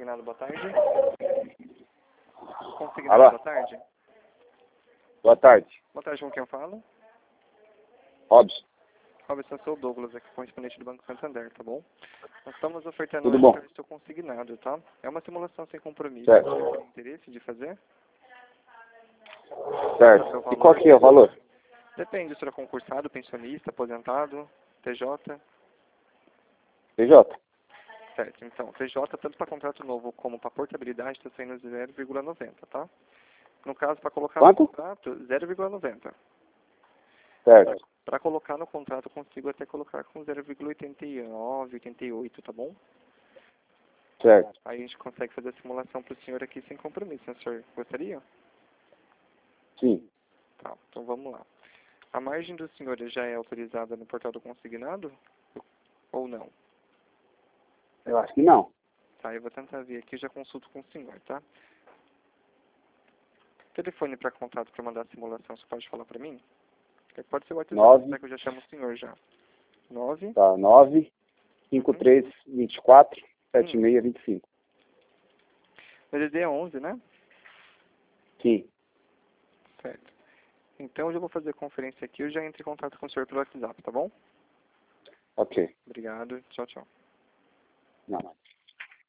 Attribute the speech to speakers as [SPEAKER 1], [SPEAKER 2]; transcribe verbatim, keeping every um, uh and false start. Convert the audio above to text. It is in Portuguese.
[SPEAKER 1] Consignado, boa tarde.
[SPEAKER 2] Alô?
[SPEAKER 1] Consignado, boa tarde.
[SPEAKER 2] Boa tarde.
[SPEAKER 1] Boa tarde, com quem eu falo?
[SPEAKER 2] Robson.
[SPEAKER 1] Robson, eu sou o Douglas, aqui correspondente do Banco Santander, tá bom? Nós estamos ofertando
[SPEAKER 2] Tudo
[SPEAKER 1] um
[SPEAKER 2] bom?
[SPEAKER 1] serviço consignado, tá? É uma simulação sem compromisso.
[SPEAKER 2] Certo.
[SPEAKER 1] Você tem interesse de fazer?
[SPEAKER 2] Certo. E qual que é o valor?
[SPEAKER 1] Depende, se será concursado, pensionista, aposentado, T J.
[SPEAKER 2] P J?
[SPEAKER 1] Certo, então, T J, tanto para contrato novo como para portabilidade, está saindo zero vírgula noventa, tá? No caso, para colocar
[SPEAKER 2] Quanto?
[SPEAKER 1] no contrato, zero vírgula noventa.
[SPEAKER 2] Certo.
[SPEAKER 1] Para colocar no contrato, eu consigo até colocar com zero vírgula oitenta e nove, oitenta e oito, tá bom?
[SPEAKER 2] Certo.
[SPEAKER 1] Aí a gente consegue fazer a simulação para o senhor aqui sem compromisso, né, senhor? Gostaria?
[SPEAKER 2] Sim.
[SPEAKER 1] Tá, então vamos lá. A margem do senhor já é autorizada no portal do consignado? Ou não?
[SPEAKER 2] Eu acho que não.
[SPEAKER 1] Tá, eu vou tentar ver aqui e já consulto com o senhor, tá? Telefone para contato para mandar a simulação, você pode falar para mim? Pode ser o WhatsApp,
[SPEAKER 2] Nove.
[SPEAKER 1] né, que eu já chamo o senhor já. nove.
[SPEAKER 2] Tá. nove, cinco três, vinte e quatro, sete seis, vinte e cinco.
[SPEAKER 1] O D D é onze, né?
[SPEAKER 2] Sim.
[SPEAKER 1] Certo. Então eu já vou fazer a conferência aqui, eu já entro em contato com o senhor pelo WhatsApp, tá bom?
[SPEAKER 2] Ok.
[SPEAKER 1] Obrigado. Tchau, tchau.
[SPEAKER 2] Não.